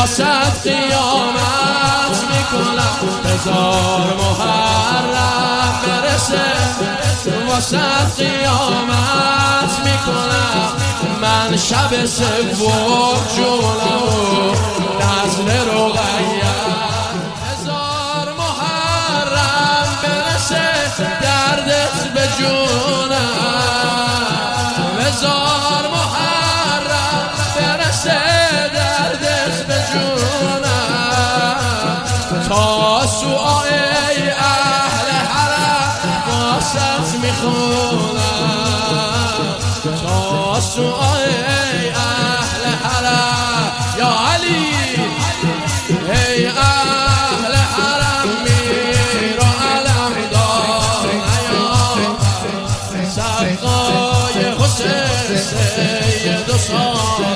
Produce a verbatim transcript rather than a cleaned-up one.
واسط قیامت میکنم هزار محرم برسه واسط قیامت میکنم من شب سوم جونمو نزل رقیه هزار محرم برسه دردت به جونم هزار محرم برسه دردت به جونم تا سوء ای اهل حرم واسط میخونم تا سوء ای اهل حرم یا علی ای اهل حرم میر و علم دار سقای حسین سید و صالح